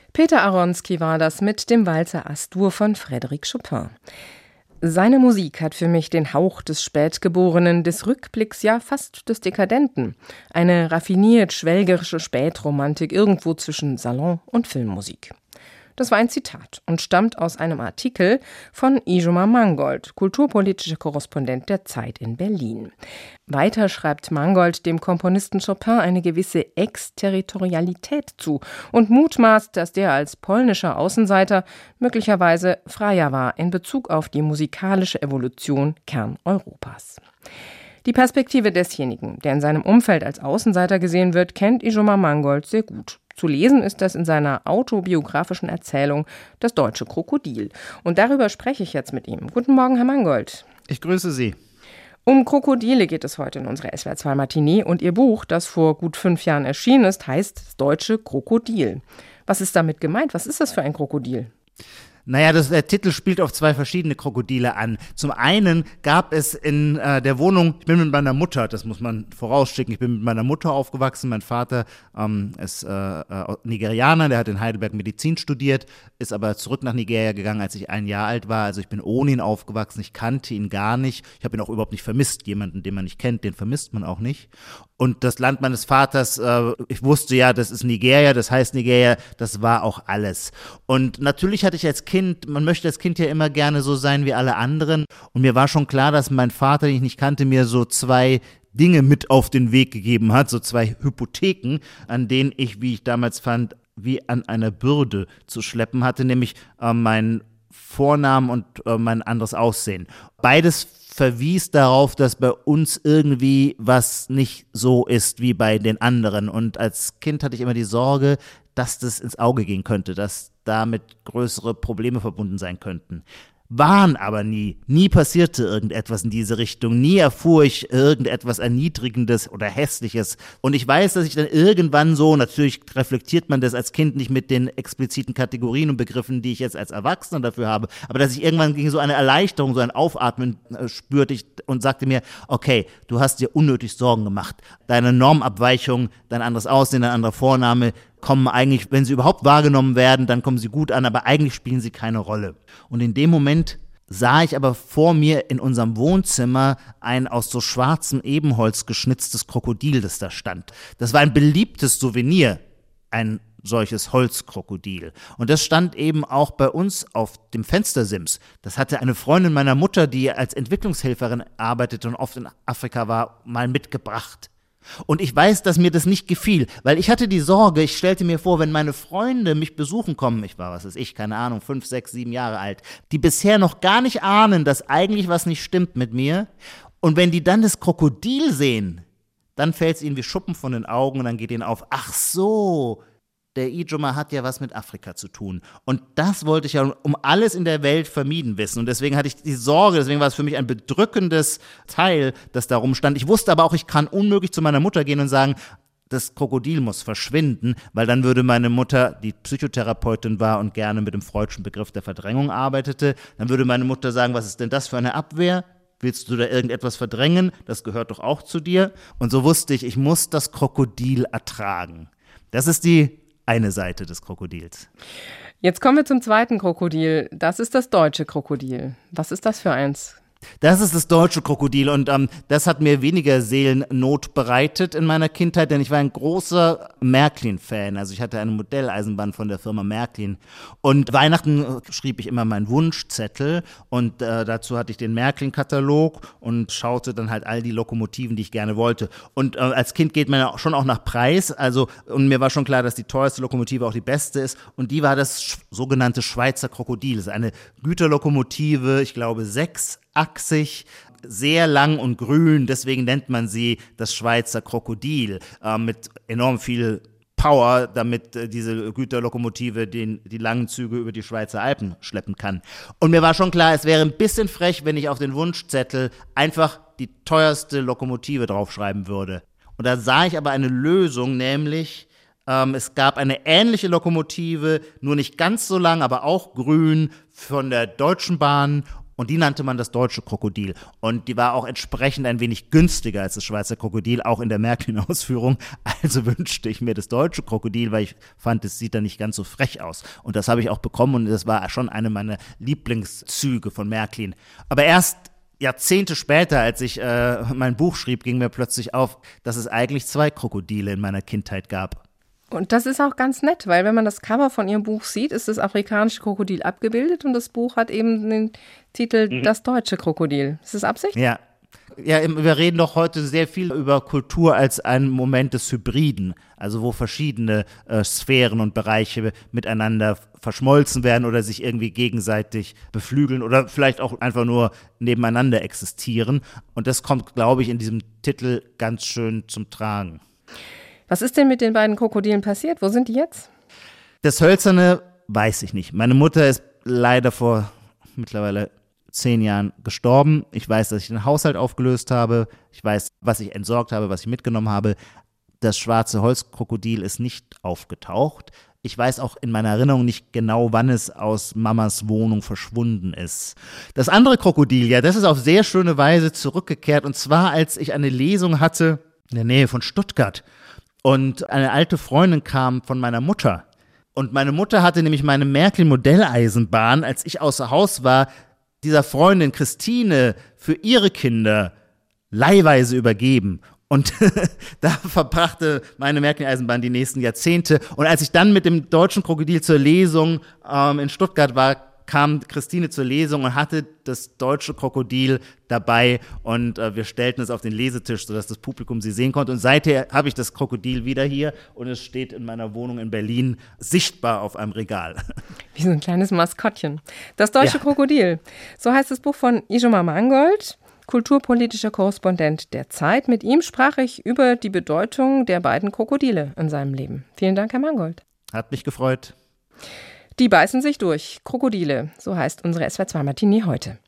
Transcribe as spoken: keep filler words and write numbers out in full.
Peter Aronski war das mit dem Walzer As-Dur von Frédéric Chopin. Seine Musik hat für mich den Hauch des Spätgeborenen, des Rückblicks, ja fast des Dekadenten. Eine raffiniert schwelgerische Spätromantik irgendwo zwischen Salon- und Filmmusik. Das war ein Zitat und stammt aus einem Artikel von Ijoma Mangold, kulturpolitischer Korrespondent der Zeit in Berlin. Weiter schreibt Mangold dem Komponisten Chopin eine gewisse Exterritorialität zu und mutmaßt, dass der als polnischer Außenseiter möglicherweise freier war in Bezug auf die musikalische Evolution Kerneuropas. Die Perspektive desjenigen, der in seinem Umfeld als Außenseiter gesehen wird, kennt Ijoma Mangold sehr gut. Zu lesen ist das in seiner autobiografischen Erzählung »Das deutsche Krokodil«. Und darüber spreche ich jetzt mit ihm. Guten Morgen, Herr Mangold. Ich grüße Sie. Um Krokodile geht es heute in unserer S W R zwei Matinee und Ihr Buch, das vor gut fünf Jahren erschienen ist, heißt »Das deutsche Krokodil«. Was ist damit gemeint? Was ist das für ein Krokodil? Naja, das, der Titel spielt auf zwei verschiedene Krokodile an. Zum einen gab es in äh, der Wohnung, ich bin mit meiner Mutter, das muss man vorausschicken, ich bin mit meiner Mutter aufgewachsen. Mein Vater ähm, ist äh, äh, Nigerianer, der hat in Heidelberg Medizin studiert, ist aber zurück nach Nigeria gegangen, als ich ein Jahr alt war. Also ich bin ohne ihn aufgewachsen, ich kannte ihn gar nicht. Ich habe ihn auch überhaupt nicht vermisst. Jemanden, den man nicht kennt, den vermisst man auch nicht. Und das Land meines Vaters, äh, ich wusste ja, das ist Nigeria, das heißt Nigeria, das war auch alles. Und natürlich hatte ich als Kind, man möchte als Kind ja immer gerne so sein wie alle anderen. Und mir war schon klar, dass mein Vater, den ich nicht kannte, mir so zwei Dinge mit auf den Weg gegeben hat, so zwei Hypotheken, an denen ich, wie ich damals fand, wie an einer Bürde zu schleppen hatte, nämlich äh, meinen Vornamen und äh, mein anderes Aussehen. Beides verwies darauf, dass bei uns irgendwie was nicht so ist wie bei den anderen. Und als Kind hatte ich immer die Sorge, dass das ins Auge gehen könnte, dass damit größere Probleme verbunden sein könnten. Waren aber nie. Nie passierte irgendetwas in diese Richtung. Nie erfuhr ich irgendetwas Erniedrigendes oder Hässliches. Und ich weiß, dass ich dann irgendwann so, natürlich reflektiert man das als Kind nicht mit den expliziten Kategorien und Begriffen, die ich jetzt als Erwachsener dafür habe, aber dass ich irgendwann so eine Erleichterung, so ein Aufatmen äh, spürte ich und sagte mir, okay, du hast dir unnötig Sorgen gemacht. Deine Normabweichung, dein anderes Aussehen, dein anderer Vorname, kommen eigentlich, wenn sie überhaupt wahrgenommen werden, dann kommen sie gut an, aber eigentlich spielen sie keine Rolle. Und in dem Moment sah ich aber vor mir in unserem Wohnzimmer ein aus so schwarzem Ebenholz geschnitztes Krokodil, das da stand. Das war ein beliebtes Souvenir, ein solches Holzkrokodil. Und das stand eben auch bei uns auf dem Fenstersims. Das hatte eine Freundin meiner Mutter, die als Entwicklungshelferin arbeitete und oft in Afrika war, mal mitgebracht. Und ich weiß, dass mir das nicht gefiel, weil ich hatte die Sorge, ich stellte mir vor, wenn meine Freunde mich besuchen kommen, ich war, was weiß ich, keine Ahnung, fünf, sechs, sieben Jahre alt, die bisher noch gar nicht ahnen, dass eigentlich was nicht stimmt mit mir, und wenn die dann das Krokodil sehen, dann fällt es ihnen wie Schuppen von den Augen und dann geht ihnen auf, ach so, der Ijoma hat ja was mit Afrika zu tun. Und das wollte ich ja um alles in der Welt vermieden wissen. Und deswegen hatte ich die Sorge, deswegen war es für mich ein bedrückendes Teil, das da rumstand. Ich wusste aber auch, ich kann unmöglich zu meiner Mutter gehen und sagen, das Krokodil muss verschwinden, weil dann würde meine Mutter, die Psychotherapeutin war und gerne mit dem freudschen Begriff der Verdrängung arbeitete, dann würde meine Mutter sagen, was ist denn das für eine Abwehr? Willst du da irgendetwas verdrängen? Das gehört doch auch zu dir. Und so wusste ich, ich muss das Krokodil ertragen. Das ist die eine Seite des Krokodils. Jetzt kommen wir zum zweiten Krokodil. Das ist das deutsche Krokodil. Was ist das für eins? Das ist das deutsche Krokodil und ähm, das hat mir weniger Seelennot bereitet in meiner Kindheit, denn ich war ein großer Märklin-Fan. Also ich hatte eine Modelleisenbahn von der Firma Märklin und Weihnachten schrieb ich immer meinen Wunschzettel und äh, dazu hatte ich den Märklin-Katalog und schaute dann halt all die Lokomotiven, die ich gerne wollte. Und äh, als Kind geht man ja schon auch nach Preis, also und mir war schon klar, dass die teuerste Lokomotive auch die beste ist und die war das sch- sogenannte Schweizer Krokodil. Das ist eine Güterlokomotive, ich glaube sechs achsig, sehr lang und grün, deswegen nennt man sie das Schweizer Krokodil, äh, mit enorm viel Power, damit äh, diese Güterlokomotive den, die langen Züge über die Schweizer Alpen schleppen kann. Und mir war schon klar, es wäre ein bisschen frech, wenn ich auf den Wunschzettel einfach die teuerste Lokomotive draufschreiben würde. Und da sah ich aber eine Lösung, nämlich ähm, es gab eine ähnliche Lokomotive, nur nicht ganz so lang, aber auch grün, von der Deutschen Bahn. Und die nannte man das deutsche Krokodil. Und die war auch entsprechend ein wenig günstiger als das Schweizer Krokodil, auch in der Märklin-Ausführung. Also wünschte ich mir das deutsche Krokodil, weil ich fand, es sieht da nicht ganz so frech aus. Und das habe ich auch bekommen und das war schon eine meiner Lieblingszüge von Märklin. Aber erst Jahrzehnte später, als ich äh, mein Buch schrieb, ging mir plötzlich auf, dass es eigentlich zwei Krokodile in meiner Kindheit gab. Und das ist auch ganz nett, weil wenn man das Cover von Ihrem Buch sieht, ist das afrikanische Krokodil abgebildet und das Buch hat eben den Titel mhm. Das deutsche Krokodil. Ist das Absicht? Ja. Ja, wir reden doch heute sehr viel über Kultur als einen Moment des Hybriden, also wo verschiedene äh, Sphären und Bereiche miteinander verschmolzen werden oder sich irgendwie gegenseitig beflügeln oder vielleicht auch einfach nur nebeneinander existieren. Und das kommt, glaube ich, in diesem Titel ganz schön zum Tragen. Was ist denn mit den beiden Krokodilen passiert? Wo sind die jetzt? Das Hölzerne weiß ich nicht. Meine Mutter ist leider vor mittlerweile zehn Jahren gestorben. Ich weiß, dass ich den Haushalt aufgelöst habe. Ich weiß, was ich entsorgt habe, was ich mitgenommen habe. Das schwarze Holzkrokodil ist nicht aufgetaucht. Ich weiß auch in meiner Erinnerung nicht genau, wann es aus Mamas Wohnung verschwunden ist. Das andere Krokodil, ja, das ist auf sehr schöne Weise zurückgekehrt. Und zwar, als ich eine Lesung hatte in der Nähe von Stuttgart. Und eine alte Freundin kam von meiner Mutter. Und meine Mutter hatte nämlich meine Märklin-Modelleisenbahn, als ich außer Haus war, dieser Freundin Christine für ihre Kinder leihweise übergeben. Und da verbrachte meine Märklin-Eisenbahn die nächsten Jahrzehnte. Und als ich dann mit dem deutschen Krokodil zur Lesung ähm, in Stuttgart war, kam Christine zur Lesung und hatte das deutsche Krokodil dabei und äh, wir stellten es auf den Lesetisch, sodass das Publikum sie sehen konnte. Und seither habe ich das Krokodil wieder hier und es steht in meiner Wohnung in Berlin sichtbar auf einem Regal. Wie so ein kleines Maskottchen. Das deutsche Ja. Krokodil. So heißt das Buch von Ijoma Mangold, kulturpolitischer Korrespondent der Zeit. Mit ihm sprach ich über die Bedeutung der beiden Krokodile in seinem Leben. Vielen Dank, Herr Mangold. Hat mich gefreut. Die beißen sich durch. Krokodile, so heißt unsere S W R zwei Matinee heute.